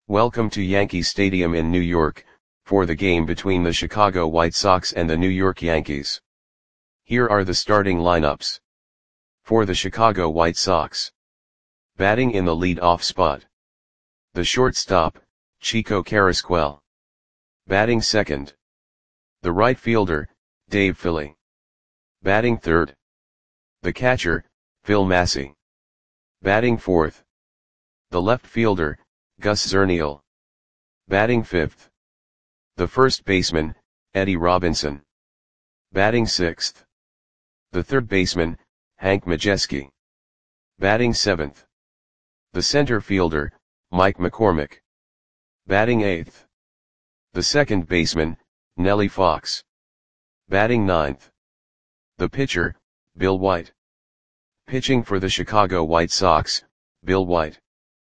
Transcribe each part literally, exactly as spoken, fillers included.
Welcome to Yankee Stadium in New York, for the game between the Chicago White Sox and the New York Yankees. Here are the starting lineups. For the Chicago White Sox. Batting in the lead-off spot. The shortstop, Chico Carrasquel. Batting second. The right fielder, Dave Philly. Batting third. The catcher, Phil Massey. Batting fourth. The left fielder, Gus Zernial. Batting fifth. The first baseman, Eddie Robinson. Batting sixth. The third baseman, Hank Majeski. Batting seventh. The center fielder, Mike McCormick. Batting eighth. The second baseman, Nellie Fox. Batting ninth. The pitcher, Bill White. Pitching for the Chicago White Sox, Bill White.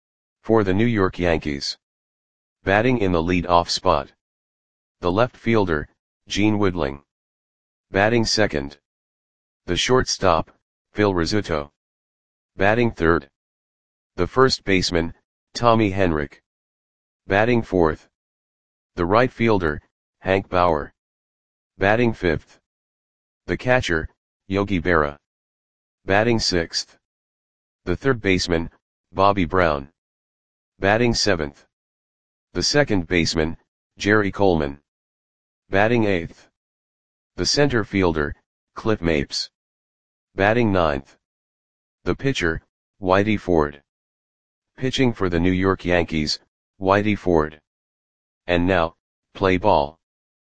For the New York Yankees. Batting in the lead-off spot. The left fielder, Gene Woodling. Batting second. The shortstop, Phil Rizzuto. Batting third. The first baseman, Tommy Henrich. Batting fourth. The right fielder, Hank Bauer. Batting fifth. The catcher, Yogi Berra. Batting sixth. The third baseman, Bobby Brown. Batting seventh. The second baseman, Jerry Coleman. Batting eighth. The center fielder, Cliff Mapes. Batting ninth. The pitcher, Whitey Ford. Pitching for the New York Yankees, Whitey Ford. And now, play ball.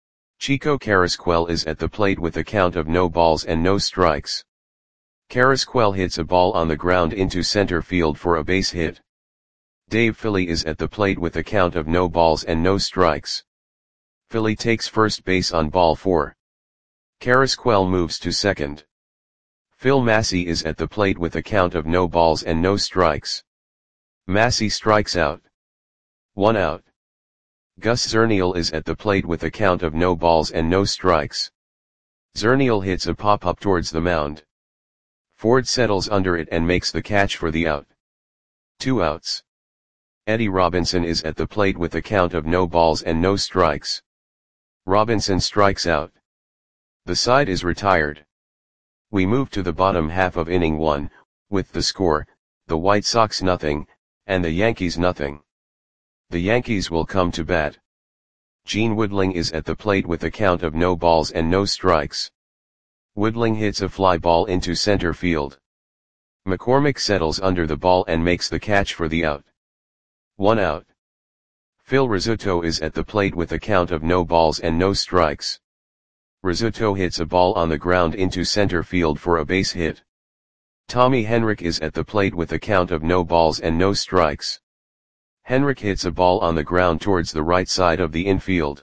Chico Carrasquel is at the plate with a count of no balls and no strikes. Carrasquel hits a ball on the ground into center field for a base hit. Dave Philly is at the plate with a count of no balls and no strikes. Philly takes first base on ball four. Carrasquel moves to second. Phil Massey is at the plate with a count of no balls and no strikes. Massey strikes out. One out. Gus Zernial is at the plate with a count of no balls and no strikes. Zernial hits a pop-up towards the mound. Ford settles under it and makes the catch for the out. Two outs. Eddie Robinson is at the plate with a count of no balls and no strikes. Robinson strikes out. The side is retired. We move to the bottom half of inning one, with the score, the White Sox nothing, and the Yankees nothing. The Yankees will come to bat. Gene Woodling is at the plate with a count of no balls and no strikes. Woodling hits a fly ball into center field. McCormick settles under the ball and makes the catch for the out. One out. Phil Rizzuto is at the plate with a count of no balls and no strikes. Rizzuto hits a ball on the ground into center field for a base hit. Tommy Henrich is at the plate with a count of no balls and no strikes. Henrich hits a ball on the ground towards the right side of the infield.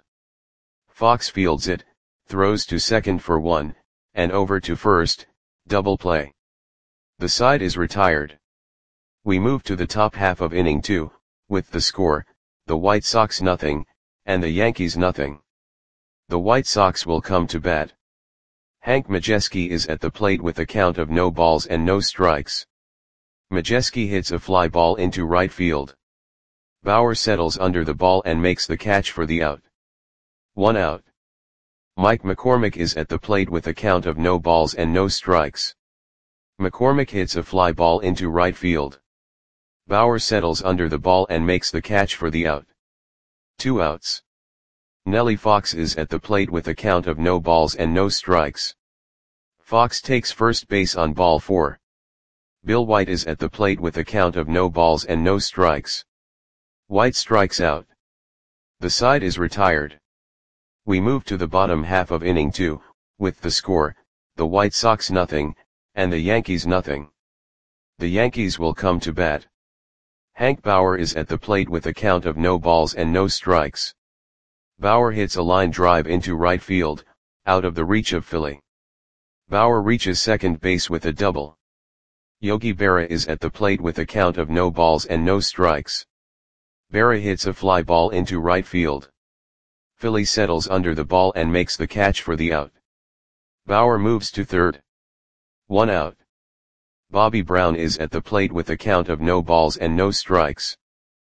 Fox fields it, throws to second for one, and over to first, double play. The side is retired. We move to the top half of inning two, with the score, the White Sox nothing, and the Yankees nothing. The White Sox will come to bat. Hank Majeski is at the plate with a count of no balls and no strikes. Majeski hits a fly ball into right field. Bauer settles under the ball and makes the catch for the out. One out. Mike McCormick is at the plate with a count of no balls and no strikes. McCormick hits a fly ball into right field. Bauer settles under the ball and makes the catch for the out. Two outs. Nellie Fox is at the plate with a count of no balls and no strikes. Fox takes first base on ball four. Bill White is at the plate with a count of no balls and no strikes. White strikes out. The side is retired. We move to the bottom half of inning two, with the score, the White Sox nothing, and the Yankees nothing. The Yankees will come to bat. Hank Bauer is at the plate with a count of no balls and no strikes. Bauer hits a line drive into right field, out of the reach of Philly. Bauer reaches second base with a double. Yogi Berra is at the plate with a count of no balls and no strikes. Berra hits a fly ball into right field. Philly settles under the ball and makes the catch for the out. Bauer moves to third. One out. Bobby Brown is at the plate with a count of no balls and no strikes.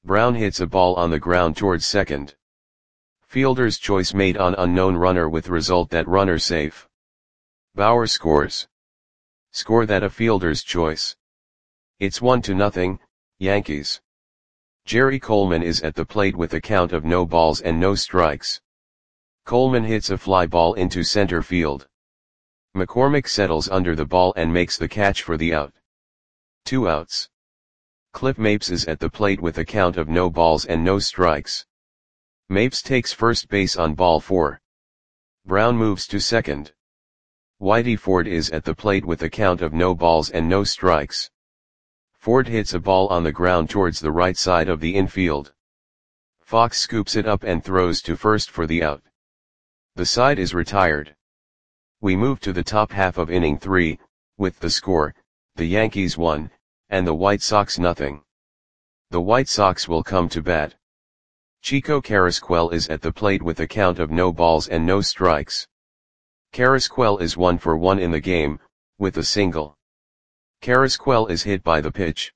Brown hits a ball on the ground towards second. Fielder's choice made on unknown runner with result that runner safe. Bauer scores. Score that a fielder's choice. It's one to nothing, Yankees. Jerry Coleman is at the plate with a count of no balls and no strikes. Coleman hits a fly ball into center field. McCormick settles under the ball and makes the catch for the out. Two outs. Cliff Mapes is at the plate with a count of no balls and no strikes. Mapes takes first base on ball four. Brown moves to second. Whitey Ford is at the plate with a count of no balls and no strikes. Ford hits a ball on the ground towards the right side of the infield. Fox scoops it up and throws to first for the out. The side is retired. We move to the top half of inning three, with the score, the Yankees one, and the White Sox nothing. The White Sox will come to bat. Chico Carrasquel is at the plate with a count of no balls and no strikes. Carrasquel is one for one in the game, with a single. Carrasquel is hit by the pitch.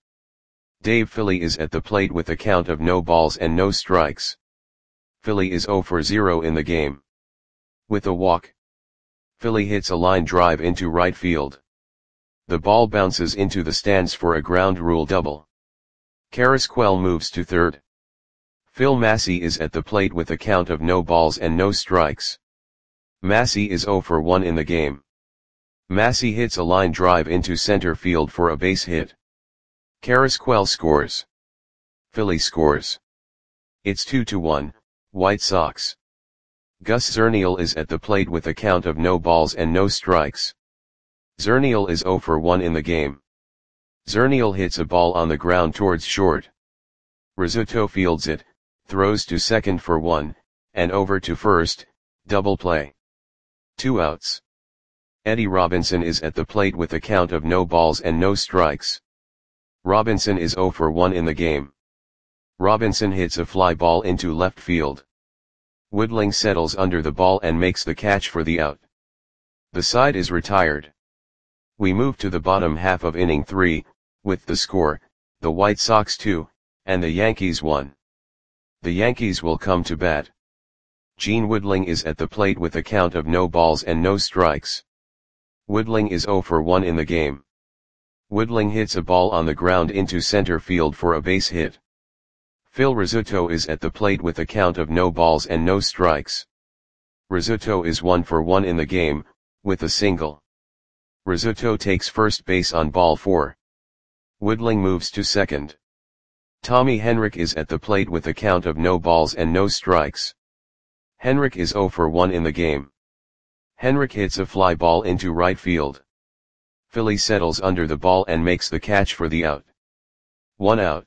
Dave Philly is at the plate with a count of no balls and no strikes. Philly is zero for zero in the game. With a walk, Philly hits a line drive into right field. The ball bounces into the stands for a ground rule double. Carrasquel moves to third. Phil Massey is at the plate with a count of no balls and no strikes. Massey is zero for one in the game. Massey hits a line drive into center field for a base hit. Carrasquel scores. Philly scores. It's two to one, White Sox. Gus Zernial is at the plate with a count of no balls and no strikes. Zernial is zero for one in the game. Zernial hits a ball on the ground towards short. Rizzuto fields it, throws to second for one, and over to first, double play. Two outs. Eddie Robinson is at the plate with a count of no balls and no strikes. Robinson is zero for one in the game. Robinson hits a fly ball into left field. Woodling settles under the ball and makes the catch for the out. The side is retired. We move to the bottom half of inning three, with the score, the White Sox two, and the Yankees one. The Yankees will come to bat. Gene Woodling is at the plate with a count of no balls and no strikes. Woodling is zero for one in the game. Woodling hits a ball on the ground into center field for a base hit. Phil Rizzuto is at the plate with a count of no balls and no strikes. Rizzuto is one for one in the game, with a single. Rizzuto takes first base on ball four. Woodling moves to second. Tommy Henrich is at the plate with a count of no balls and no strikes. Henrich is zero for one in the game. Henrich hits a fly ball into right field. Philly settles under the ball and makes the catch for the out. One out.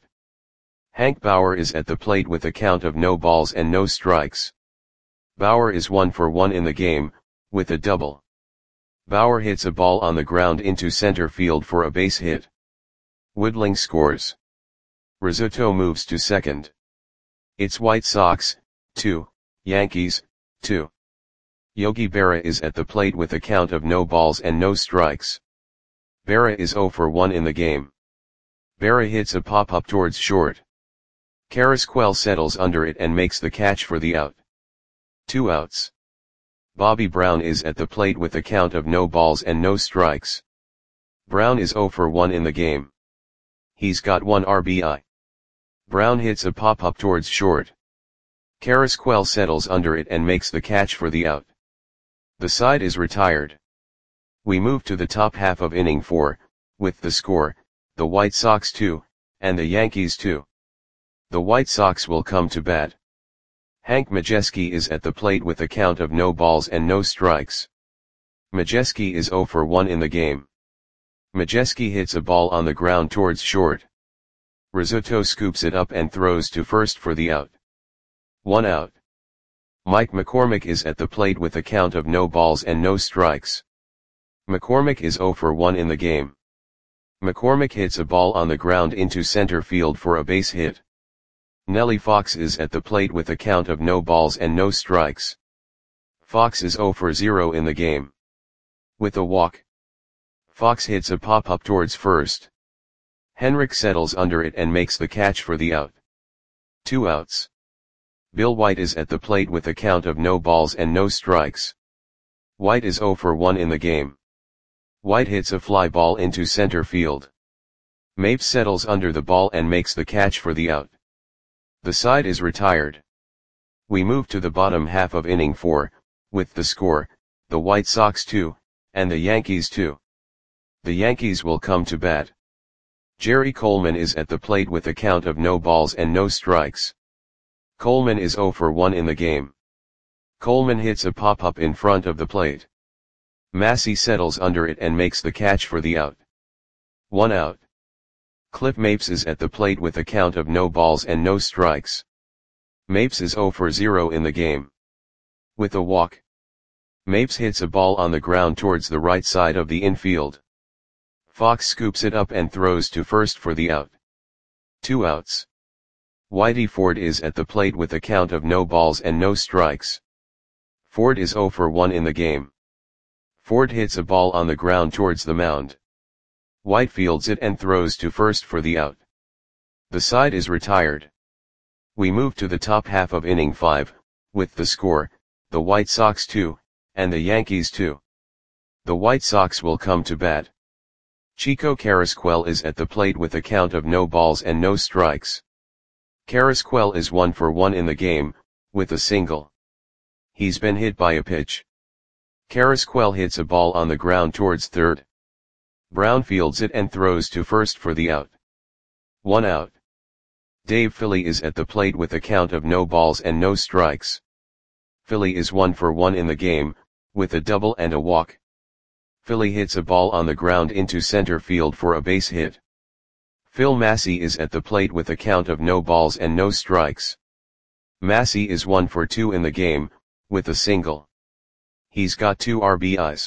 Hank Bauer is at the plate with a count of no balls and no strikes. Bauer is one for one in the game, with a double. Bauer hits a ball on the ground into center field for a base hit. Woodling scores. Rizzuto moves to second. It's White Sox, two, Yankees, two. Yogi Berra is at the plate with a count of no balls and no strikes. Berra is zero for one in the game. Berra hits a pop-up towards short. Carrasquel settles under it and makes the catch for the out. Two outs. Bobby Brown is at the plate with a count of no balls and no strikes. Brown is zero for one in the game. He's got one R B I. Brown hits a pop-up towards short. Carrasquel settles under it and makes the catch for the out. The side is retired. We move to the top half of inning four, with the score, the White Sox two, and the Yankees two. The White Sox will come to bat. Hank Majeski is at the plate with a count of no balls and no strikes. Majeski is zero for one in the game. Majeski hits a ball on the ground towards short. Rizzuto scoops it up and throws to first for the out. One out. Mike McCormick is at the plate with a count of no balls and no strikes. McCormick is zero for one in the game. McCormick hits a ball on the ground into center field for a base hit. Nellie Fox is at the plate with a count of no balls and no strikes. Fox is zero for zero in the game. With a walk, Fox hits a pop-up towards first. Henrich settles under it and makes the catch for the out. Two outs. Bill White is at the plate with a count of no balls and no strikes. White is oh for one in the game. White hits a fly ball into center field. Mapes settles under the ball and makes the catch for the out. The side is retired. We move to the bottom half of inning four, with the score, the White Sox two, and the Yankees two. The Yankees will come to bat. Jerry Coleman is at the plate with a count of no balls and no strikes. Coleman is oh for one in the game. Coleman hits a pop-up in front of the plate. Massey settles under it and makes the catch for the out. One out. Cliff Mapes is at the plate with a count of no balls and no strikes. Mapes is oh for zero in the game. With a walk. Mapes hits a ball on the ground towards the right side of the infield. Fox scoops it up and throws to first for the out. Two outs. Whitey Ford is at the plate with a count of no balls and no strikes. Ford is oh for one in the game. Ford hits a ball on the ground towards the mound. White fields it and throws to first for the out. The side is retired. We move to the top half of inning five, with the score, the White Sox two, and the Yankees two. The White Sox will come to bat. Chico Carrasquel is at the plate with a count of no balls and no strikes. Carrasquel is one for one in the game, with a single. He's been hit by a pitch. Carrasquel hits a ball on the ground towards third. Brown fields it and throws to first for the out. One out. Dave Philly is at the plate with a count of no balls and no strikes. Philly is one for one in the game, with a double and a walk. Philly hits a ball on the ground into center field for a base hit. Phil Massey is at the plate with a count of no balls and no strikes. Massey is one for two in the game, with a single. He's got two R B Is.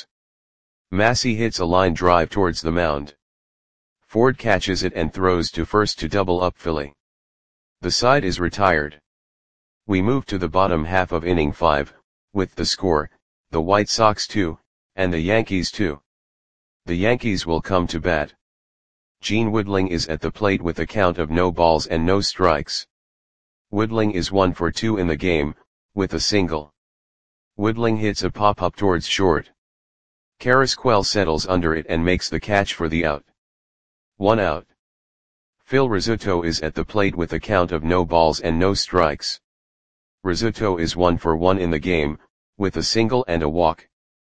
Massey hits a line drive towards the mound. Ford catches it and throws to first to double up Philly. The side is retired. We move to the bottom half of inning five, with the score, the White Sox two, and the Yankees two. The Yankees will come to bat. Gene Woodling is at the plate with a count of no balls and no strikes. Woodling is one for two in the game, with a single. Woodling hits a pop-up towards short. Carrasquel settles under it and makes the catch for the out. One out. Phil Rizzuto is at the plate with a count of no balls and no strikes. Rizzuto is one for one in the game, with a single and a walk.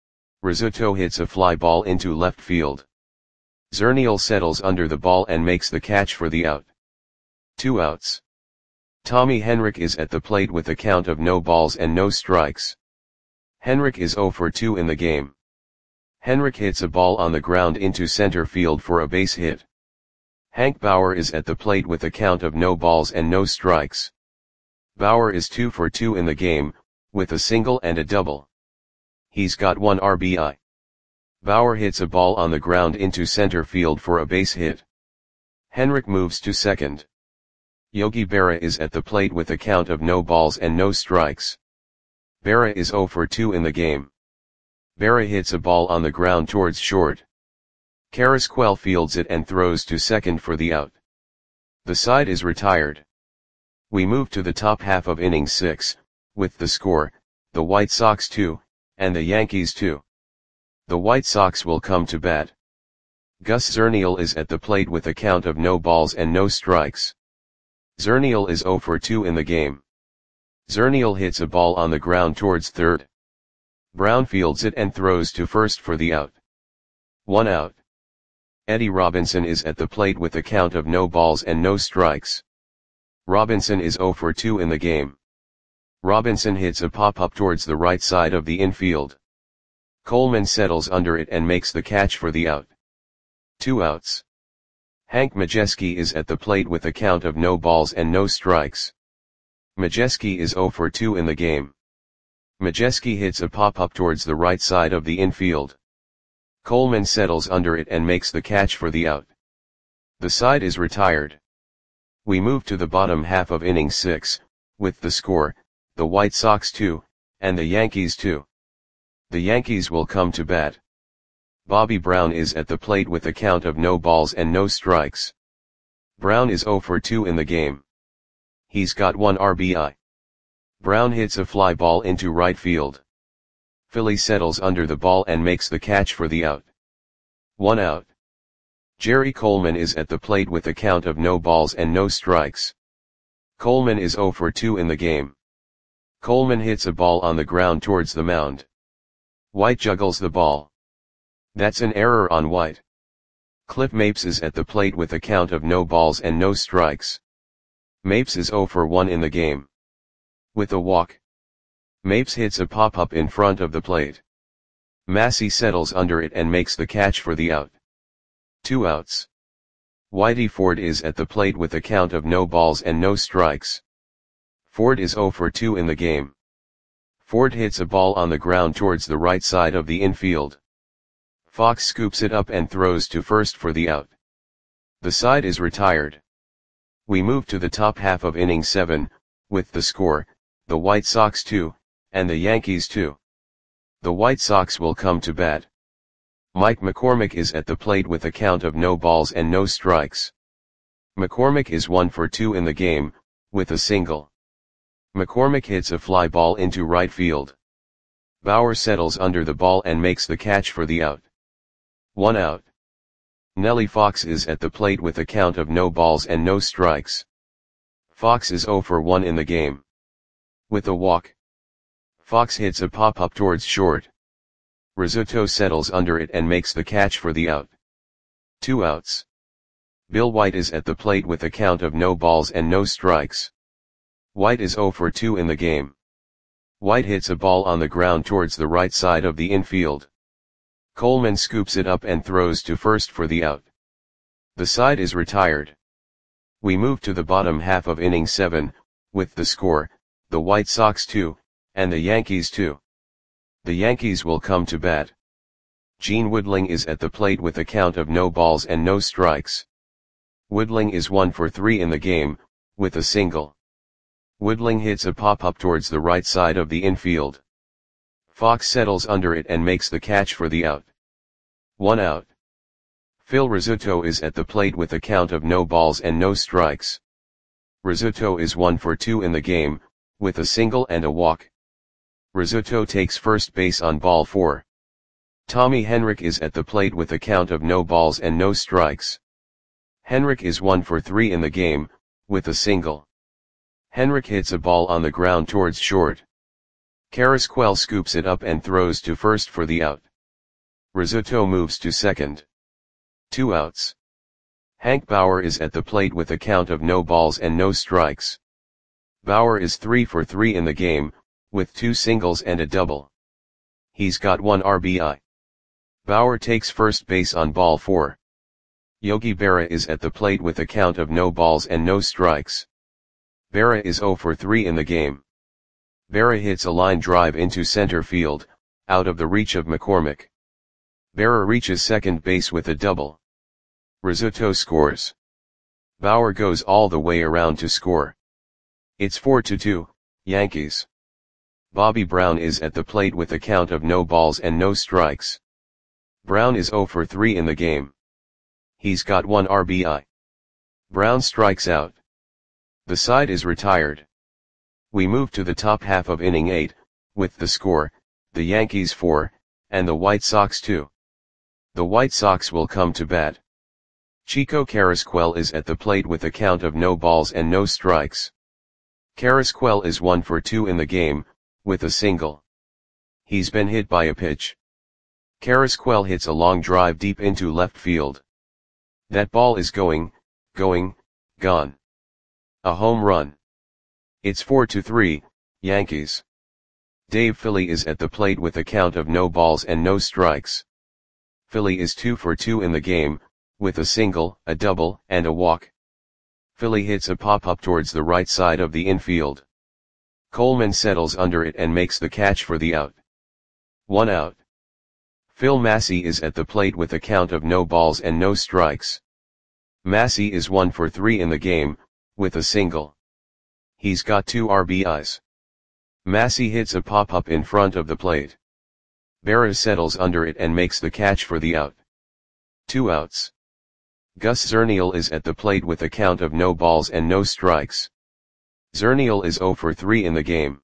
Rizzuto hits a fly ball into left field. Zernial settles under the ball and makes the catch for the out. Two outs. Tommy Henrich is at the plate with a count of no balls and no strikes. Henrich is oh for two in the game. Henrich hits a ball on the ground into center field for a base hit. Hank Bauer is at the plate with a count of no balls and no strikes. Bauer is two for two in the game, with a single and a double. He's got one R B I. Bauer hits a ball on the ground into center field for a base hit. Henrich moves to second. Yogi Berra is at the plate with a count of no balls and no strikes. Berra is oh for two in the game. Berra hits a ball on the ground towards short. Carrasquel fields it and throws to second for the out. The side is retired. We move to the top half of inning six, with the score, the White Sox two, and the Yankees two. The White Sox will come to bat. Gus Zernial is at the plate with a count of no balls and no strikes. Zernial is oh for two in the game. Zernial hits a ball on the ground towards third. Brown fields it and throws to first for the out. One out. Eddie Robinson is at the plate with a count of no balls and no strikes. Robinson is oh for two in the game. Robinson hits a pop-up towards the right side of the infield. Coleman settles under it and makes the catch for the out. Two outs. Hank Majeski is at the plate with a count of no balls and no strikes. Majeski is oh for two in the game. Majeski hits a pop-up towards the right side of the infield. Coleman settles under it and makes the catch for the out. The side is retired. We move to the bottom half of inning six, with the score, the White Sox two, and the Yankees two. The Yankees will come to bat. Bobby Brown is at the plate with a count of no balls and no strikes. Brown is oh for two in the game. He's got one R B I. Brown hits a fly ball into right field. Philly settles under the ball and makes the catch for the out. One out. Jerry Coleman is at the plate with a count of no balls and no strikes. Coleman is oh for two in the game. Coleman hits a ball on the ground towards the mound. White juggles the ball. That's an error on White. Cliff Mapes is at the plate with a count of no balls and no strikes. Mapes is oh for one in the game. With a walk. Mapes hits a pop-up in front of the plate. Massey settles under it and makes the catch for the out. Two outs. Whitey Ford is at the plate with a count of no balls and no strikes. Ford is oh for two in the game. Ford hits a ball on the ground towards the right side of the infield. Fox scoops it up and throws to first for the out. The side is retired. We move to the top half of inning seven, with the score, the White Sox two, and the Yankees two. The White Sox will come to bat. Mike McCormick is at the plate with a count of no balls and no strikes. McCormick is one for two in the game, with a single. McCormick hits a fly ball into right field. Bauer settles under the ball and makes the catch for the out. One out. Nellie Fox is at the plate with a count of no balls and no strikes. Fox is oh for one in the game. With a walk. Fox hits a pop-up towards short. Rizzuto settles under it and makes the catch for the out. Two outs. Bill White is at the plate with a count of no balls and no strikes. White is oh for two in the game. White hits a ball on the ground towards the right side of the infield. Coleman scoops it up and throws to first for the out. The side is retired. We move to the bottom half of inning seven, with the score, the White Sox two, and the Yankees two. The Yankees will come to bat. Gene Woodling is at the plate with a count of no balls and no strikes. Woodling is one for three in the game, with a single. Woodling hits a pop-up towards the right side of the infield. Fox settles under it and makes the catch for the out. One out. Phil Rizzuto is at the plate with a count of no balls and no strikes. Rizzuto is one for two in the game, with a single and a walk. Rizzuto takes first base on ball four. Tommy Henrich is at the plate with a count of no balls and no strikes. Henrich is one for three in the game, with a single. Henrich hits a ball on the ground towards short. Carrasquel scoops it up and throws to first for the out. Rizzuto moves to second. Two outs. Hank Bauer is at the plate with a count of no balls and no strikes. Bauer is three for three in the game, with two singles and a double. He's got one R B I. Bauer takes first base on ball four. Yogi Berra is at the plate with a count of no balls and no strikes. Berra is oh for three in the game. Berra hits a line drive into center field, out of the reach of McCormick. Berra reaches second base with a double. Rizzuto scores. Bauer goes all the way around to score. It's four to two, Yankees. Bobby Brown is at the plate with a count of no balls and no strikes. Brown is oh for three in the game. He's got one R B I. Brown strikes out. The side is retired. We move to the top half of inning eight, with the score, the Yankees four, and the White Sox two. The White Sox will come to bat. Chico Carrasquel is at the plate with a count of no balls and no strikes. Carrasquel is one for two in the game, with a single. He's been hit by a pitch. Carrasquel hits a long drive deep into left field. That ball is going, going, gone. A home run. It's four to three, Yankees. Dave Philly is at the plate with a count of no balls and no strikes. Philly is two for two in the game, with a single, a double, and a walk. Philly hits a pop-up towards the right side of the infield. Coleman settles under it and makes the catch for the out. One out. Phil Massey is at the plate with a count of no balls and no strikes. Massey is one for three in the game, with a single. He's got two R B Is. Massey hits a pop-up in front of the plate. Berra settles under it and makes the catch for the out. Two outs. Gus Zernial is at the plate with a count of no balls and no strikes. Zernial is zero for three in the game.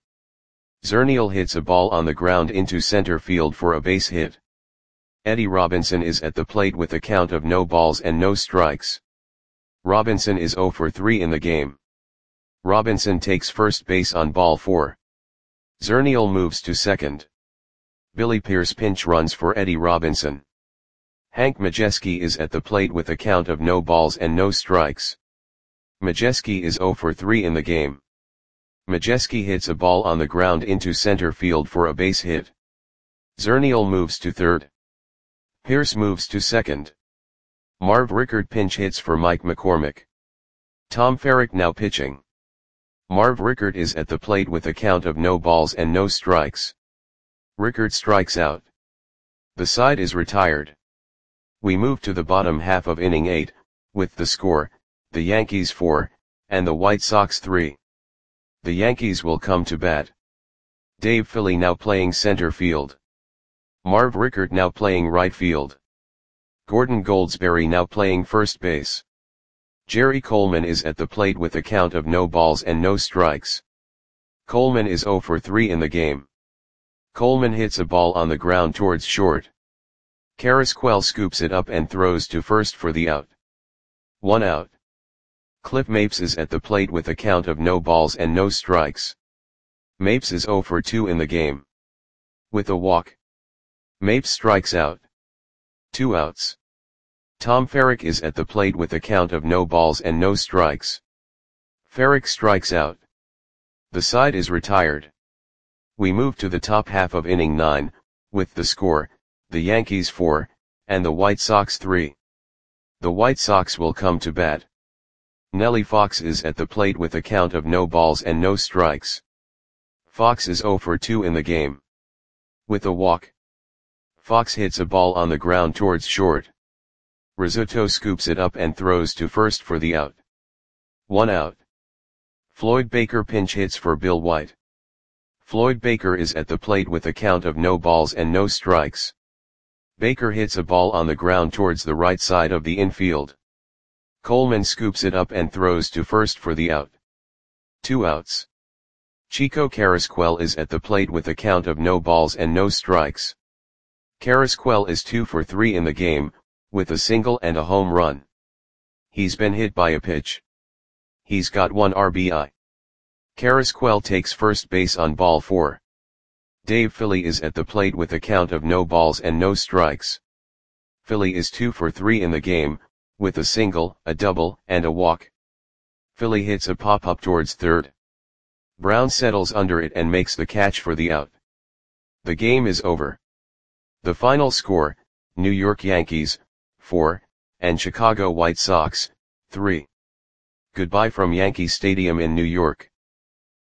Zernial hits a ball on the ground into center field for a base hit. Eddie Robinson is at the plate with a count of no balls and no strikes. Robinson is zero for three in the game. Robinson takes first base on ball four. Zernial moves to second. Billy Pierce pinch runs for Eddie Robinson. Hank Majeski is at the plate with a count of no balls and no strikes. Majeski is zero for three in the game. Majeski hits a ball on the ground into center field for a base hit. Zernial moves to third. Pierce moves to second. Marv Rickard pinch hits for Mike McCormick. Tom Ferrick now pitching. Marv Rickard is at the plate with a count of no balls and no strikes. Rickard strikes out. The side is retired. We move to the bottom half of inning eight, with the score, the Yankees four, and the White Sox three. The Yankees will come to bat. Dave Philly now playing center field. Marv Rickard now playing right field. Gordon Goldsberry now playing first base. Jerry Coleman is at the plate with a count of no balls and no strikes. Coleman is zero for three in the game. Coleman hits a ball on the ground towards short. Carrasquel scoops it up and throws to first for the out. One out. Cliff Mapes is at the plate with a count of no balls and no strikes. Mapes is zero for two in the game. With a walk. Mapes strikes out. Two outs. Tom Ferrick is at the plate with a count of no balls and no strikes. Ferrick strikes out. The side is retired. We move to the top half of inning nine, with the score, the Yankees four, and the White Sox three. The White Sox will come to bat. Nellie Fox is at the plate with a count of no balls and no strikes. Fox is zero for two in the game. With a walk. Fox hits a ball on the ground towards short. Rizzuto scoops it up and throws to first for the out. One out. Floyd Baker pinch hits for Bill White. Floyd Baker is at the plate with a count of no balls and no strikes. Baker hits a ball on the ground towards the right side of the infield. Coleman scoops it up and throws to first for the out. Two outs. Chico Carrasquel is at the plate with a count of no balls and no strikes. Carrasquel is two for three in the game, with a single and a home run. He's been hit by a pitch. He's got one R B I. Carrasquel takes first base on ball four. Dave Philly is at the plate with a count of no balls and no strikes. Philly is two for three in the game, with a single, a double, and a walk. Philly hits a pop-up towards third. Brown settles under it and makes the catch for the out. The game is over. The final score, New York Yankees, four, and Chicago White Sox, three. Goodbye from Yankee Stadium in New York.